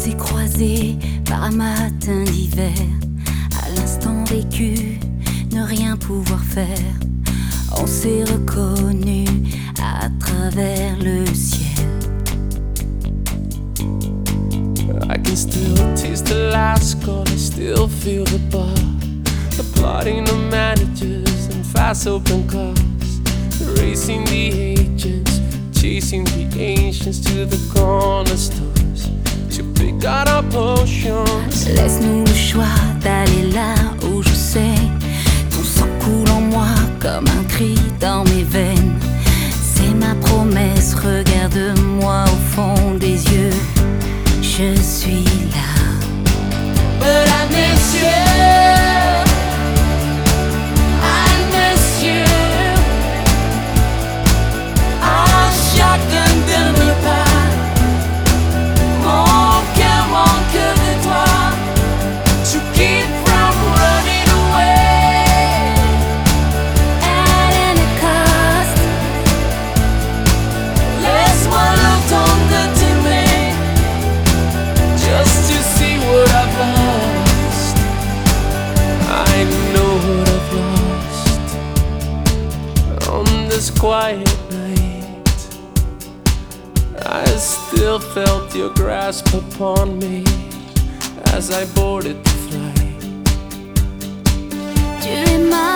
s'est croisés par un matin d'hiver. À l'instant vécu, ne rien pouvoir faire. On s'est reconnus à travers le ciel. I can still taste the last call, I still feel the bar. The plotting of managers and fast open cars. Racing the agents, chasing the ancients to the corner stores to pick out our potions. Laisse-nous le choix d'aller là où je sais. Ton sang coule en moi comme un cri dans mes veines. C'est ma promesse, regarde-moi au fond des yeux. Je suis là. But I miss you, I miss you. Ah, chacun de mes pas, mon cœur manque de toi. To keep from running away At any cost. Laisse-moi l'entendre t'aimer, just to see what I've lost. I know what I've lost. On this quiet night, I still felt your grasp upon me as I boarded the flight. Tu es ma